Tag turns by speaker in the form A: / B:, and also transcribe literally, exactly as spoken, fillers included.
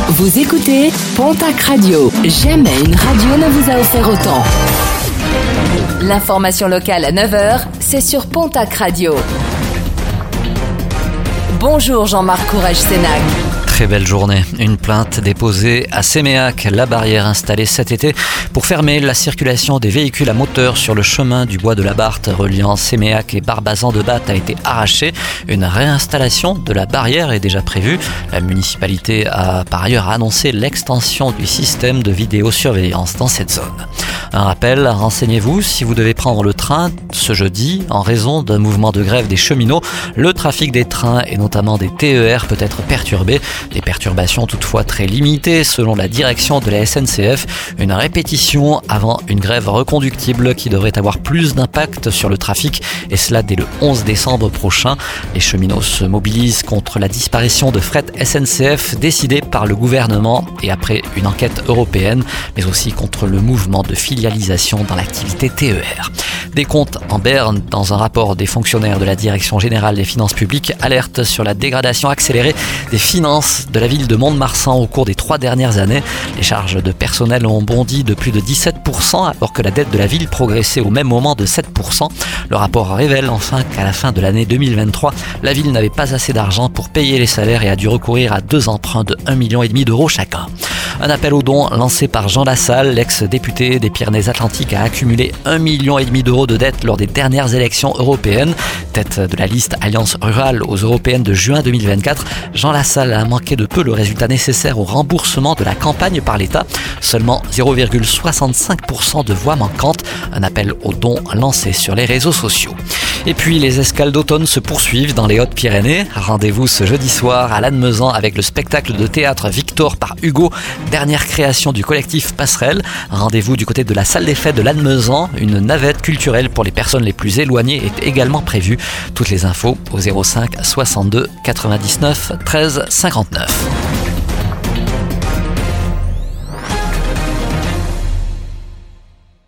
A: Vous écoutez Pontac Radio. Jamais une radio ne vous a offert autant. L'information locale à neuf heures, c'est sur Pontac Radio. Bonjour Jean-Marc Courage-Sénac.
B: Très belle journée. Une plainte déposée à Séméac, la barrière installée cet été pour fermer la circulation des véhicules à moteur sur le chemin du bois de la Barthe reliant Séméac et Barbazan-de-Batte a été arrachée. Une réinstallation de la barrière est déjà prévue. La municipalité a par ailleurs annoncé l'extension du système de vidéosurveillance dans cette zone. Un rappel, renseignez-vous si vous devez prendre le train ce jeudi en raison d'un mouvement de grève des cheminots. Le trafic des trains et notamment des T E R peut être perturbé. Des perturbations toutefois très limitées selon la direction de la S N C F. Une répétition avant une grève reconductible qui devrait avoir plus d'impact sur le trafic et cela dès le onze décembre prochain. Les cheminots se mobilisent contre la disparition de fret S N C F décidée par le gouvernement et après une enquête européenne, mais aussi contre le mouvement de filialisation dans l'activité T E R. Des comptes en berne dans un rapport des fonctionnaires de la Direction générale des finances publiques alerte sur la dégradation accélérée des finances de la ville de Mont-de-Marsan au cours des trois dernières années. Les charges de personnel ont bondi de plus de dix-sept pour cent alors que la dette de la ville progressait au même moment de sept pour cent. Le rapport révèle enfin qu'à la fin de l'année deux mille vingt-trois, la ville n'avait pas assez d'argent pour payer les salaires et a dû recourir à deux emprunts de un virgule cinq million d'euros chacun. Un appel aux dons lancé par Jean Lassalle, l'ex-député des Pyrénées-Atlantiques, a accumulé un virgule cinq million d'euros de dettes lors des dernières élections européennes. Tête de la liste Alliance Rurale aux européennes de juin deux mille vingt-quatre, Jean Lassalle a manqué de peu le résultat nécessaire au remboursement de la campagne par l'État. Seulement zéro virgule soixante-cinq pour cent de voix manquantes. Un appel aux dons lancé sur les réseaux sociaux. Et puis les escales d'automne se poursuivent dans les Hautes-Pyrénées. Rendez-vous ce jeudi soir à Lannemezan avec le spectacle de théâtre Victor par Hugo, dernière création du collectif Passerelle. Rendez-vous du côté de la salle des fêtes de Lannemezan. Une navette culturelle pour les personnes les plus éloignées est également prévue. Toutes les infos au zéro cinq soixante-deux quatre-vingt-dix-neuf treize cinquante-neuf.